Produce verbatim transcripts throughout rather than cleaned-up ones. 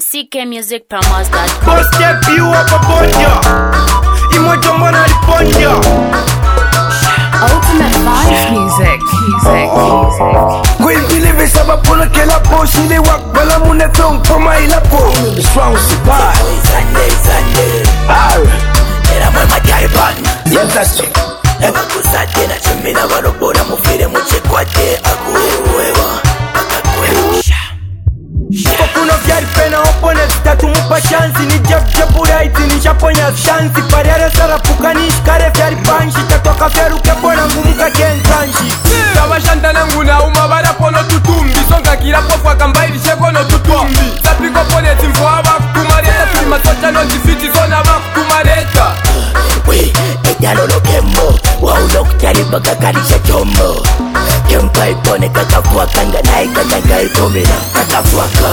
C K Music Promos dot com. Boss step you up a bonja. Imojo mwana liponja. Ultimate vibes music, music, music. Will believe it saba polo ke la po shile wak bala mune tong koma ila po. Strong supply. Sunday Sunday. Ah. Era mwe magari ban. Yes that's it. Eba kusate na chumina warobora mufire muchekwate akuwewa. Akakuwewa. Fokuno vyari pena opponents tatu mupa chansi. Ni jab jabu right ni shaponya shansi. Pariare sarapuka ni shikare vyari banshi. Tatoka feru kepona ngumuka kentanshi. Saba shanta nangu na umabara pono tutumbi. Songa kira pofu akambairi sheko no tutumbi. Sapiko pone timfo aba kutumareta. Tulima socha no jifiti zona aba kutumareta. We, etalo lo kemo. Wa ulok tari baka karisha chomo. Kempa ipone kakafuaka nga naika nanga itomina kakafuaka.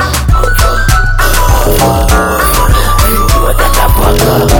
Kakafuaka.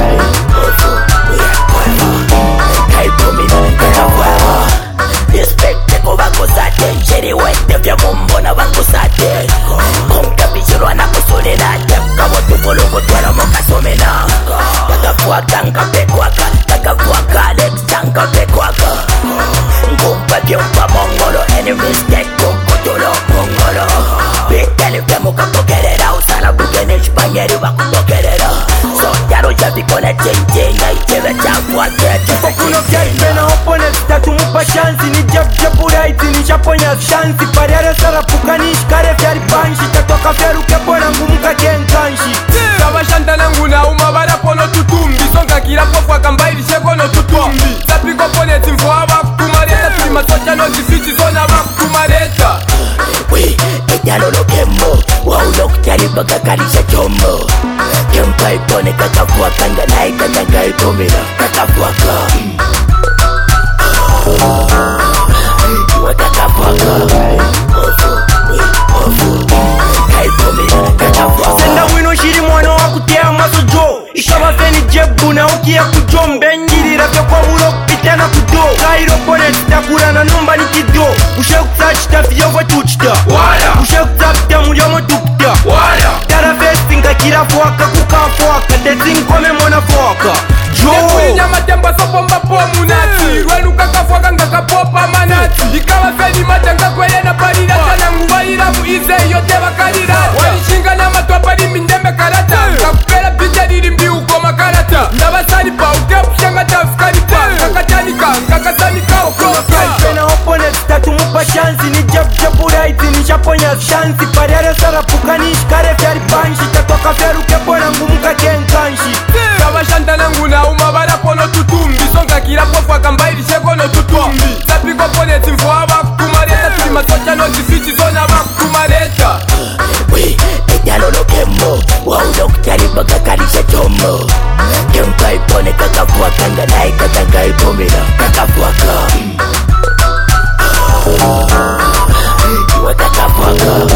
Kaitomina kakafuaka. Respecte ko bako sate. Njeri wete vya mumbo na bako sate. Konka bichirwa na kusone na tem. Kawotu polo kutwara moka somena. Kakafuaka nga pekwaka. Kakafuaka Alex tanga pekwaka. Ngumpa vyumpa mongolo. Any mistake kukutolo mongolo. Bitele vya muka pokerera. Usala bukene shpanyeri wakupokerera. So yaro jabi kona chenje. Na icheve chakwa kete. Fokuno vyari pena opponents tatu mupa chansi. Ni jab jabu right ni shaponya shansi. Pariare sarapuka ni shikare vyari banshi. Tatoka feru kepona ngumuka kentanshi. Saba shanta nangu na umabara pono tutumbi. Songa kira pofu akambairi sheko no tutumbi. Sapiko pone timfo aba kutumareta. Tulima socha no jifiti zona aba kutumareta. We, etalo lo kemo. Wa ulok tari baka karisha chomo. Kempa ipone kakafuaka nga naika nanga itomina kakafuaka. Wa kakafuaka. Kaitomina kakafuaka. Senda wino shiri mwana wa kutea maso jo. Ishaba feni jebu na ukia kujombe. Njirira vyo kwa ulok pitana kudo. Kairo pone sitakura na numba ni kido. Ushe kutsachita fiyo kwa tuchita. Wala. Ushe kutsapita mulyomo tukita. Wala. Tara festi nga kira fuaka kuka fuaka. Dezi nkome mwana fuaka. Jo. Nekuli nyama temba sopo mbapo munati. Rwelu kaka fuaka nga kapopa manati. Ikawa feni matanga kwele na parira. Tanangu walira muize yote bakarira. Walishinga na matuwa ni mindeme karata. Kakupela pija nirimbi uko makarata. Ndabasani pa ukepushenga tafikarita. Kakatanika, kakasanika ukoka. Pena opponents tatu mupa chansi. Ni jab jabu right ni shaponya shansi. Pariare sarapuka ni shikare vyari banshi. Tatoka feru kepona ngumuka kentanshi. Saba shanta nangu na umabara pono tutumbi. Songa kira pofu akambairi sheko no tutumbi. Sapiko pone timfo aba kutumareta. Tulima socha no jifiti zona aba kutumareta. We, etalo lo kemo. Wa ulok tari baka karisha chomo. Kempa ipone kakafuaka nga naika nanga itomina kakafuaka. Wa kakafuaka.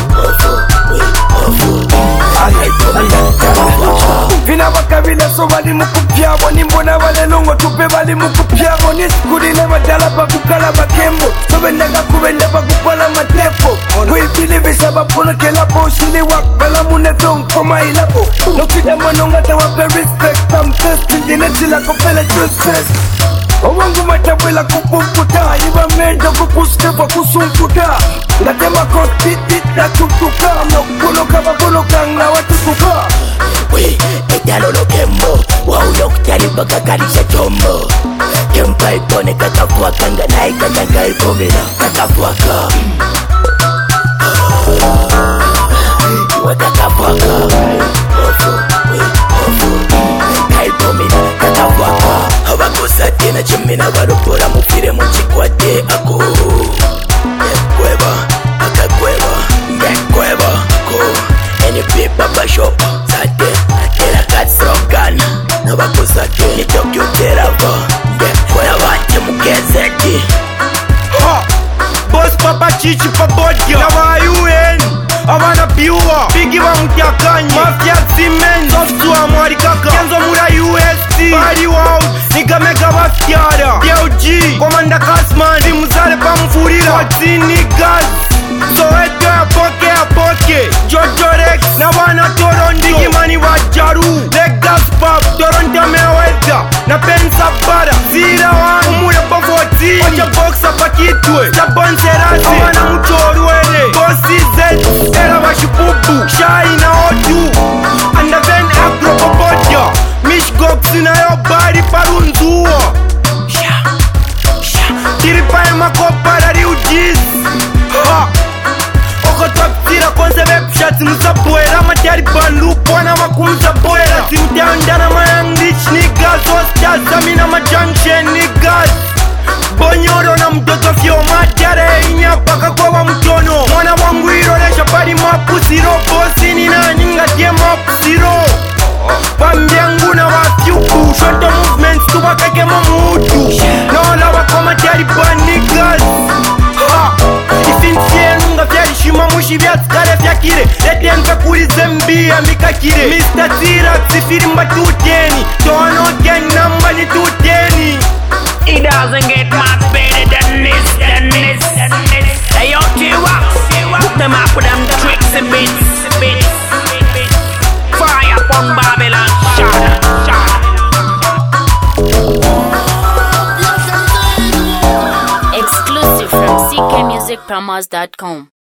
Vina wakabila so bali mukupyabo. Nimbona wale longo tupe bali mukupyabo. Nisikudile madala bakukala bakembo. So bendaga kubenda bakupala matepo. We believe it saba polo ke la po shile wak bala mune tong koma ilapo. No kita manonga tawa pe respect. I'm testing jine chila kopele juices. Owangu matabwela kupumputa. Iba mendo kukuskepa kusumputa. Natema kotitit na tutuka. Mnokuno kaba kuno kanga watutuka. We, etalo lo kemo. Wa ulok tari baka karisha chomo. Kempa ipone kakafuaka nga naika nanga itomina kakafuaka. Wa kakafuaka. Kaitomina kakafuaka. Abakosate na chimina warupura mufire muchikwate ako. Ngekweba, akakweba, ngekweba ko. Any paper bashop, sate, atera katsrogan. Nabakosate ni Tokyo terava. Ngekweba bate mugezeti. Ha! Boss papa chichi pabodia. Nawa U N. Abana biwa. Bigi wa mtiakanyi. Mafia cement. Software mwari kaka. Kenzo mura U S C. Bari wow. Nika mega wafiara. D L G. Komanda Kasman. Simuzale pa mfurira. Watini gas. So eto ya poke ya poke. Jojo Rex. Na wana boera matari balupo na makumza boera simtandana ma young rich niggas Ostasa mina ma junction niggas Bonyoro na mtoto fio matare inya paka kwa wa mtono mwana wangu hiro lesha pari mapusiro bosi nina nyinga tie mapusiro Pambiangu na wafiuku Shonto movements tuwa kake mamutu Nola wako matari pa niggas Ha Ifinsie nunga fyari shima mushi vya skare fya kire Leti yanka kuri zembia mika kire mister T-Rax sifiri mba tuteni Tono gang namba ni tuteni It doesn't get much better than this, than this, than this. Hey yo T-Rax, hook them up with them tricks and bits, bits. Fire upon Babylon, shot, shot. Exclusive from C K music promos dot com.